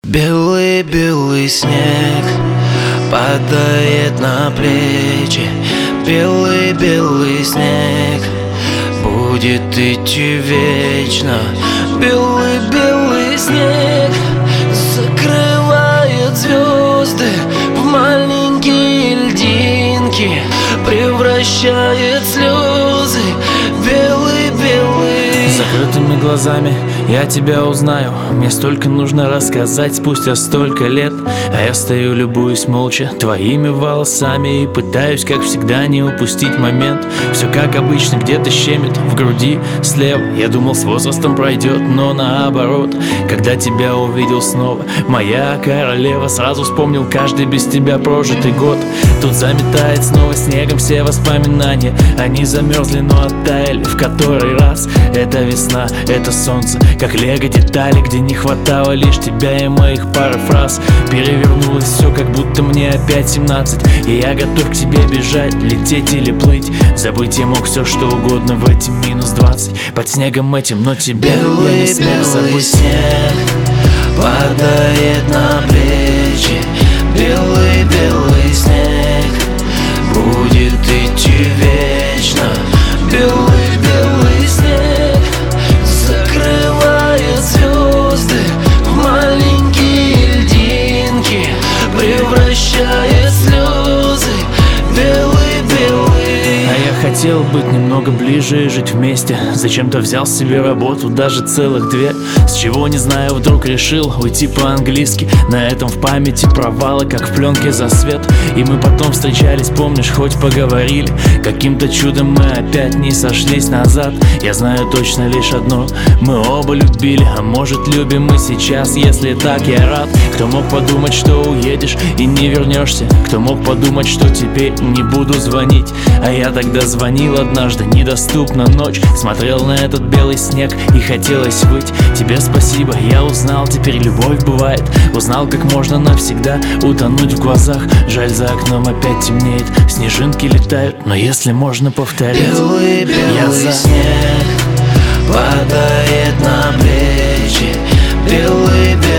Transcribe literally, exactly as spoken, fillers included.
Белый-белый снег падает на плечи. Белый-белый снег будет идти вечно. Белый-белый снег закрывает звезды в маленькие льдинки, превращает слезы в белый-белый. Закрытыми глазами я тебя узнаю. Мне столько нужно рассказать спустя столько лет. А я стою, любуюсь молча твоими волосами и пытаюсь, как всегда, не упустить момент. Все как обычно, где-то щемит в груди слева. Я думал, с возрастом пройдет, но наоборот. Когда тебя увидел снова, моя королева, сразу вспомнил каждый без тебя прожитый год. Тут заметает снова снегом все воспоминания. Они замерзли, но оттаяли в который раз. Это весна, это солнце, как лего детали, где не хватало лишь тебя и моих пары фраз. Перевернулось все, как будто мне опять семнадцать, и я готов к тебе бежать, лететь или плыть. Забыть я мог все, что угодно в эти минус двадцать под снегом этим, но тебе белый, я не смог забыть. Белый снег падает на плечи. Белый-белый снег будет идти вечно. Белый-белый снег закрывает звезды в маленькие льдинки, превращает слезы в белый-белый. А я хотел быть немного ближе и жить вместе. Зачем-то взял себе работу, даже целых две. С чего, не знаю, вдруг решил уйти по-английски. На этом в памяти провалы, как в пленке засвет. И мы потом встречались, помнишь, хоть поговорили. Каким-то чудом мы опять не сошлись назад. Я знаю точно лишь одно: мы оба любили, а может любим мы сейчас. Если так, я рад. Кто мог подумать, что уедешь и не вернешься? Кто мог подумать, что теперь не буду звонить? А я тогда звонил однажды, недоступна ночь. Смотрел на этот белый снег и хотелось выть. Тебе спасибо, я узнал, теперь любовь бывает. Узнал, как можно навсегда утонуть в глазах. Жаль, за окном опять темнеет, снежинки летают, но если можно повторить, белый-белый я за... снег падает на плечи. Белый-белый